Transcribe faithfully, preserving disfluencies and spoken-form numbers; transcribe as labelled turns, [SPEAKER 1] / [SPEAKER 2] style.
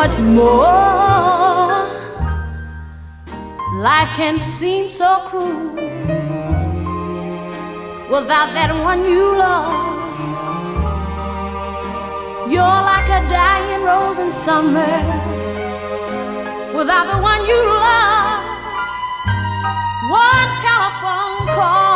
[SPEAKER 1] much more. Life can seem so cruel without that one you love. You're like a dying rose in summer without the one you love. One telephone call